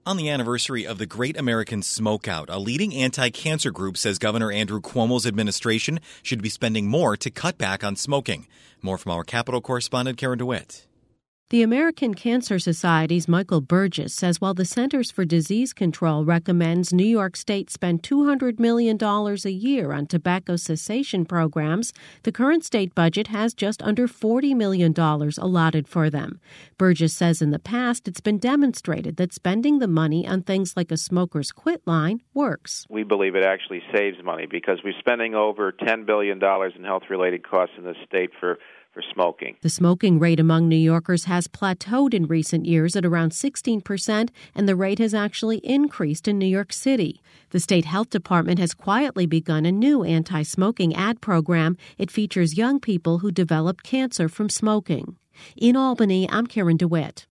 On the anniversary of the Great American Smokeout, a leading anti-cancer group says Governor Andrew Cuomo's administration should be spending more to cut back on smoking. More from our Capitol correspondent, Karen DeWitt. The American Cancer Society's Michael Burgess says while the Centers for Disease Control recommends New York State spend $200 million a year on tobacco cessation programs, the current state budget has just under $40 million allotted for them. Burgess says in the past it's been demonstrated that spending the money on things like a smoker's quit line works. We believe it actually saves money because we're spending over $10 billion in health-related costs in the state for smoking. The smoking rate among New Yorkers has plateaued in recent years at around 16%, and the rate has actually increased in New York City. The state health department has quietly begun a new anti-smoking ad program. It features young people who developed cancer from smoking. In Albany, I'm Karen DeWitt.